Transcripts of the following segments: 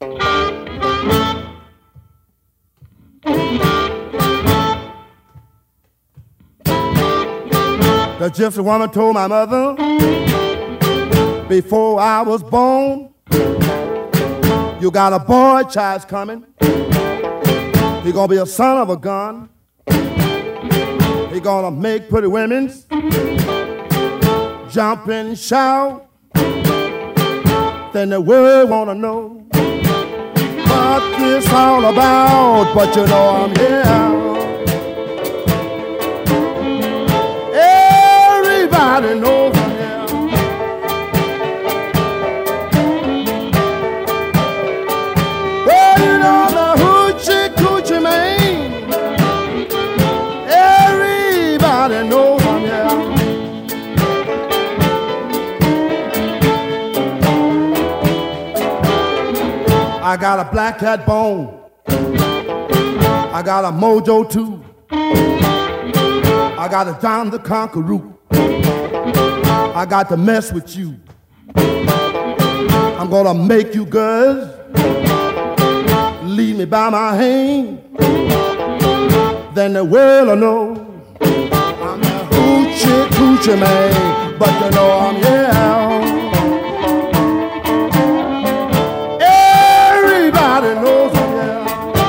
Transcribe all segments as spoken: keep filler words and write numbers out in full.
The gypsy woman told my mother before I was born, you got a boy child's coming. He gonna be a son of a gun. He gonna make pretty women jump and shout. Then the world wanna know what this all about. But you know I'm here. Everybody knows I'm here. Well, you know the hoochie coochie man. Everybody knows I'm here. I got a black cat bone. I got a mojo too. I got a John the Conqueror. I got to mess with you. I'm gonna make you girls lead me by my hand. Then the world will know I'm a hoochie coochie man. But you know I'm here. Everybody knows I'm here.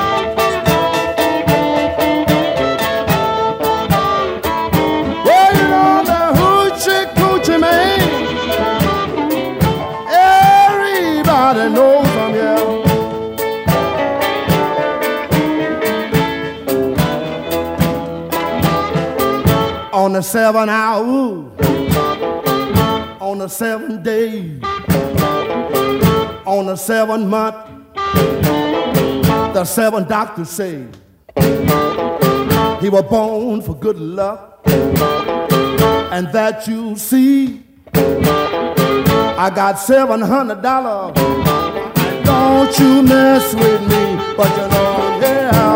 Well, you know the hoochie coochie man. Everybody knows I'm here. On the seven hour, on the seven day, on the seven month, the seven doctors say he was born for good luck, and that you see, I got seven hundred dollars. Don't you mess with me, but you know I'm here.